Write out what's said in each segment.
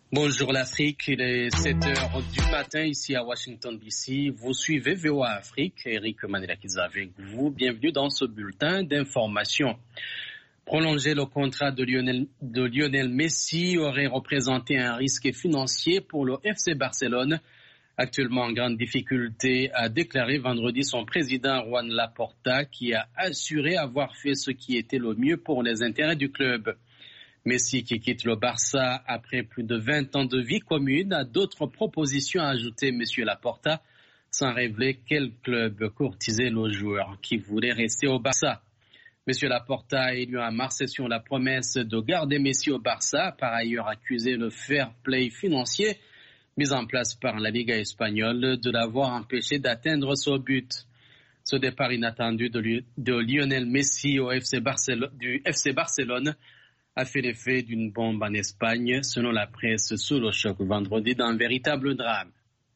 Bonjour l'Afrique, il est 7h du matin ici à Washington DC. Vous suivez VOA Afrique, Eric Manirakiza avec vous. Bienvenue dans ce bulletin d'information. Prolonger le contrat de Lionel Messi aurait représenté un risque financier pour le FC Barcelone, actuellement en grande difficulté, a déclaré vendredi son président Juan Laporta, qui a assuré avoir fait ce qui était le mieux pour les intérêts du club. Messi, qui quitte le Barça après plus de 20 ans de vie commune, a d'autres propositions à ajouter, M. Laporta, sans révéler quel club courtisait le joueur qui voulait rester au Barça. M. Laporta a élu en mars sur la promesse de garder Messi au Barça, par ailleurs accusé le fair play financier mis en place par la Liga espagnole de l'avoir empêché d'atteindre son but. Ce départ inattendu de Lionel Messi du FC Barcelone a fait l'effet d'une bombe en Espagne, selon la presse sous le choc vendredi d'un véritable drame.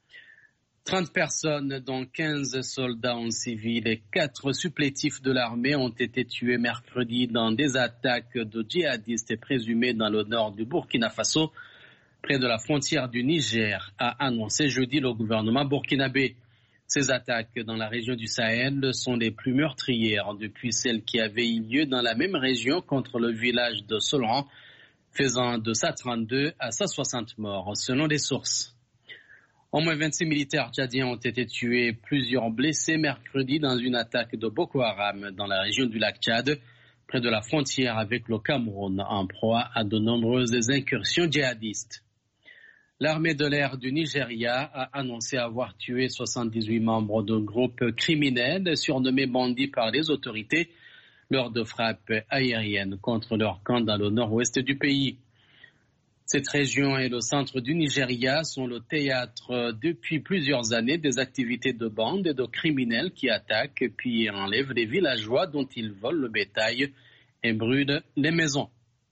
30 personnes, dont 15 soldats en civil et 4 supplétifs de l'armée ont été tués mercredi dans des attaques de djihadistes présumés dans le nord du Burkina Faso, près de la frontière du Niger, a annoncé jeudi le gouvernement burkinabé. Ces attaques dans la région du Sahel sont les plus meurtrières depuis celles qui avaient eu lieu dans la même région contre le village de Solan, faisant de 132 à 160 morts, selon les sources. Au moins 26 militaires tchadiens ont été tués, plusieurs blessés mercredi dans une attaque de Boko Haram dans la région du lac Tchad, près de la frontière avec le Cameroun, en proie à de nombreuses incursions djihadistes. L'armée de l'air du Nigeria a annoncé avoir tué 78 membres de groupes criminels surnommés bandits par les autorités lors de frappes aériennes contre leur camp dans le nord-ouest du pays. Cette région et le centre du Nigeria sont le théâtre depuis plusieurs années des activités de bandes et de criminels qui attaquent puis enlèvent les villageois dont ils volent le bétail et brûlent les maisons.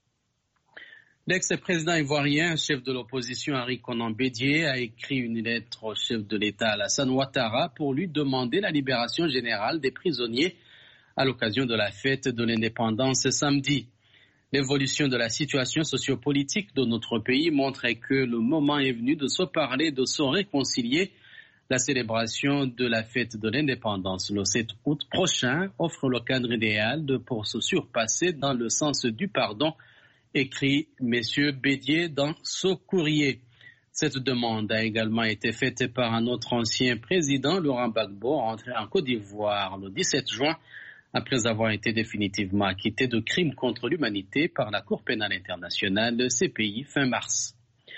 L'ex-président ivoirien, chef de l'opposition Henri Konan Bédié, a écrit une lettre au chef de l'État Alassane Ouattara pour lui demander la libération générale des prisonniers à l'occasion de la fête de l'indépendance samedi. L'évolution de la situation sociopolitique de notre pays montre que le moment est venu de se parler, de se réconcilier. La célébration de la fête de l'indépendance le 7 août prochain offre le cadre idéal pour se surpasser dans le sens du pardon, écrit M. Bédié dans ce courrier. Cette demande a également été faite par un autre ancien président, Laurent Gbagbo, rentré en Côte d'Ivoire le 17 juin, après avoir été définitivement acquitté de crimes contre l'humanité par la Cour pénale internationale CPI fin mars.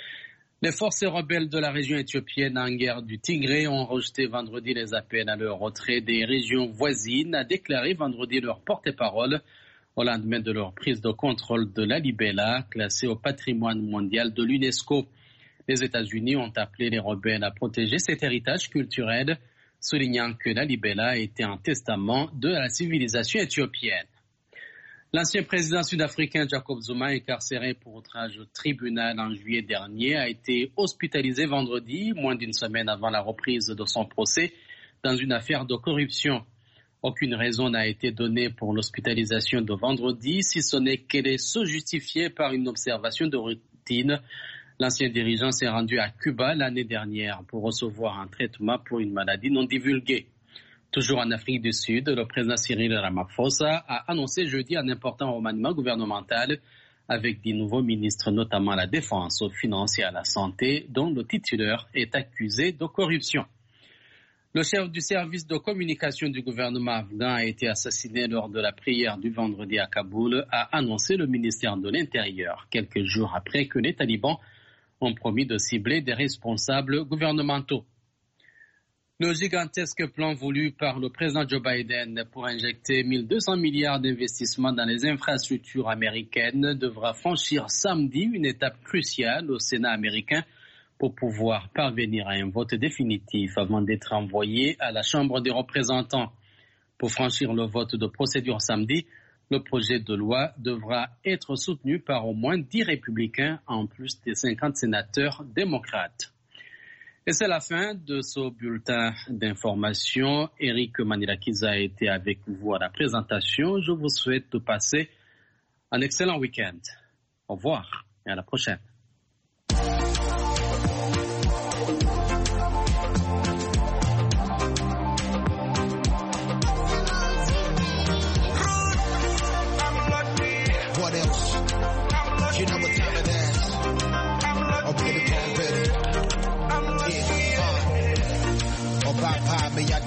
Les forces rebelles de la région éthiopienne en guerre du Tigré ont rejeté vendredi les appels à leur retrait des régions voisines, a déclaré vendredi leur porte-parole, au lendemain de leur prise de contrôle de Lalibela, classée au patrimoine mondial de l'UNESCO. Les États-Unis ont appelé les rebelles à protéger cet héritage culturel, soulignant que Lalibela était un testament de la civilisation éthiopienne. L'ancien président sud-africain Jacob Zuma, incarcéré pour outrage au tribunal en juillet dernier, a été hospitalisé vendredi, moins d'une semaine avant la reprise de son procès, dans une affaire de corruption. Aucune raison n'a été donnée pour l'hospitalisation de vendredi, si ce n'est qu'elle est se justifiée par une observation de routine. L'ancien dirigeant s'est rendu à Cuba l'année dernière pour recevoir un traitement pour une maladie non divulguée. Toujours en Afrique du Sud, le président Cyril Ramaphosa a annoncé jeudi un important remaniement gouvernemental avec des nouveaux ministres, notamment à la défense, aux finances et à la santé, dont le titulaire est accusé de corruption. Le chef du service de communication du gouvernement afghan a été assassiné lors de la prière du vendredi à Kaboul, a annoncé le ministère de l'Intérieur, quelques jours après que les talibans ont promis de cibler des responsables gouvernementaux. Le gigantesque plan voulu par le président Joe Biden pour injecter 1200 milliards d'investissements dans les infrastructures américaines devra franchir samedi une étape cruciale au Sénat américain pour pouvoir parvenir à un vote définitif avant d'être envoyé à la Chambre des représentants. Pour franchir le vote de procédure samedi, le projet de loi devra être soutenu par au moins 10 républicains en plus des 50 sénateurs démocrates. Et c'est la fin de ce bulletin d'information. Eric Manirakiza a été avec vous à la présentation. Je vous souhaite de passer un excellent week-end. Au revoir et à la prochaine.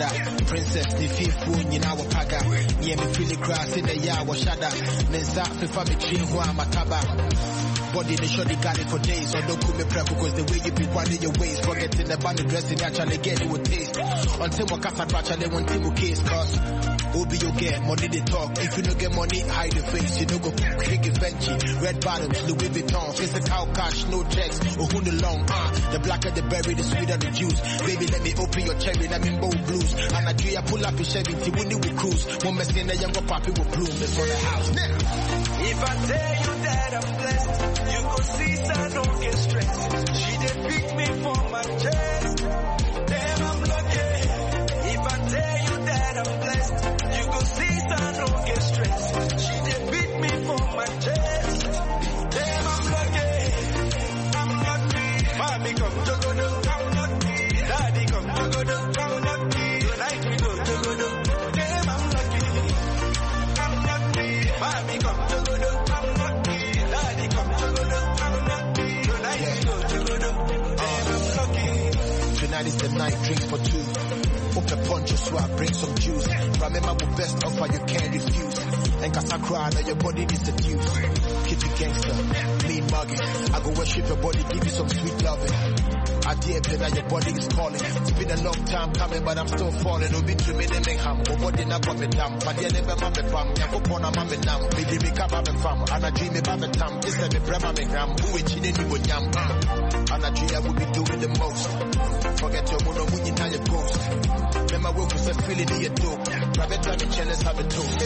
Shada. Princess, the fifth one, you know, Paga. Yeah, me feel the grass in the yard, Shada. Mensa, if I'm a tree, who I'm a taba. Body, they surely got it for days. So don't call me prep because the way you be winding your waist. Forgetting the band dressing, actually get it with taste. Until my casa patch, they want to case, cause Obi you get money they talk. If you don't get money, hide the face. You don't go big Givenchy, red bottoms, Louis Vuitton, physical cash, no checks, or who the long. The blacker the berry, the sweeter the juice. Baby, let me open your cherry, let me bold blues. And I pull up your Chevy, when you will cruise. One mess in the younger poppy will bloom before the house. Now, if I tell you that I'm blessed, you go see, so I don't get stressed. She did pick me for my chest. Damn, I'm lucky. If I tell you that I'm blessed, you go see, so I don't get stressed. She did beat me for my chest. Damn, I'm lucky. I'm lucky. Mommy come jogodo, I'm lucky. Daddy come jogodo, I'm lucky. Tonight we go jogodo. Damn, I'm lucky. I'm lucky. Mommy come jogodo, I'm lucky. Daddy come jogodo, I'm lucky. Tonight we go jogodo. Damn, I'm lucky. Tonight is the night, drink for two. Open punch, so I bring some juice. Remember my best offer, you can't refuse. And cause I cry, now your body is seduced. Keep it gangster, mean mugging. I go worship your body, give you some sweet loving. I dare play that your body is calling. It's been a long time coming, but I'm still falling. Don't be dreaming in Mingham. But what did I put me down? But you never mammy fam. You go pon a mammy now. Baby, make up mammy fam. And I dream about the time. This time, me brema me gram. Who is in you with yam? And I dream I will be doing the most. Forget your mono when you tell your ghost. Remember when we said feeling in your dope. Rabbit time and chillers have a toast.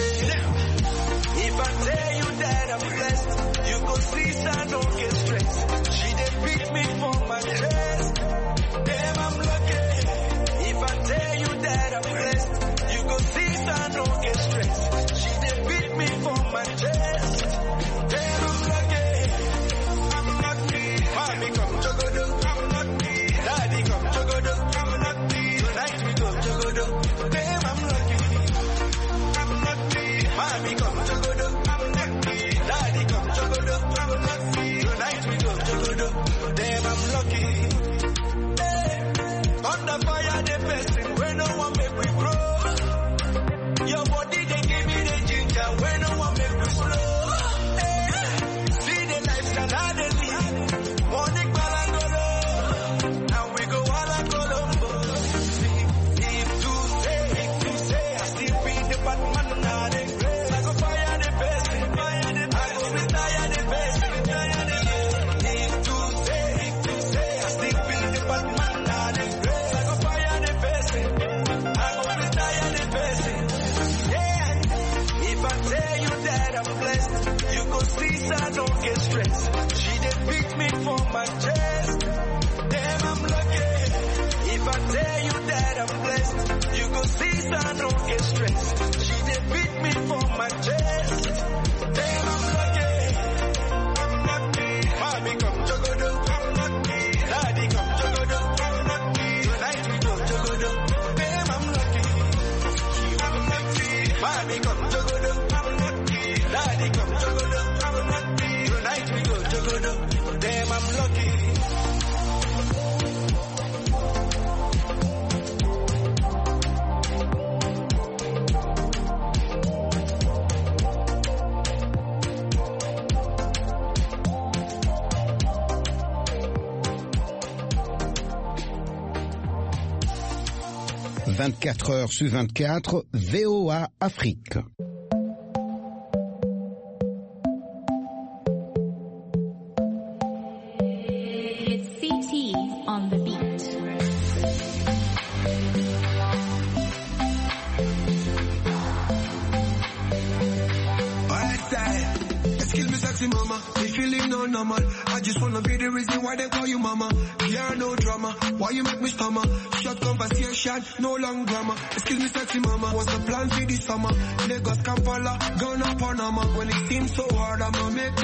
If I tell you that I'm blessed, you go see, so I don't get stressed. She did beat me for my chest. Damn, I'm lucky. If I tell you that I'm blessed, you go see, so I don't get stressed. She did beat me for my chest. Damn, I'm lucky. I'm lucky. Mommy come jogodo, I'm lucky. Daddy come jogodo, I'm lucky. Tonight we go jogodo. Damn, I'm lucky. I'm lucky. Mommy come jogodo, I'm lucky. Daddy come jogodo, I'm lucky. Tonight we go jogodo. Damn, I'm lucky. Hey. Under fire, the person when no one make we grow. Your body they give me the ginger when no one make we slow. Hey. See the lifestyle I they live. Morning balangolo, and we go all a Colombo. If you say, I still be the Batman now. I go fire the person, I go retire the person. If you say, I still be the Batman now. I go fire the person, I go retire the person. Yeah, if I tell you that I'm blessed, you go see, so I don't get stressed. She did pick me for my chest. Damn, I'm lucky. If I tell you that I'm blessed, you go see, so I don't get stressed. She did beat me for my chest. Damn, I'm lucky. I'm lucky. Mommy come jogodo, I'm lucky. Daddy come jogodo, I'm lucky. Tonight we go jogodo. Damn, I'm lucky. I'm lucky. Mommy come jogodo, I'm lucky. Daddy come jogodo, I'm lucky. Tonight we go jogodo. Damn, I'm lucky. 24 heures sur 24, VOA Afrique. It's CT on the beat. Excuse me, sexy mama, you feeling no normal. I just wanna be the reason why they call you mama. Yeah, no drama, why you make me stammer? Short conversation, no long drama. Excuse me, sexy mama, what's the plan for this summer? Lagos, Kampala, Ghana, Panama. When it seems so hard, I'ma make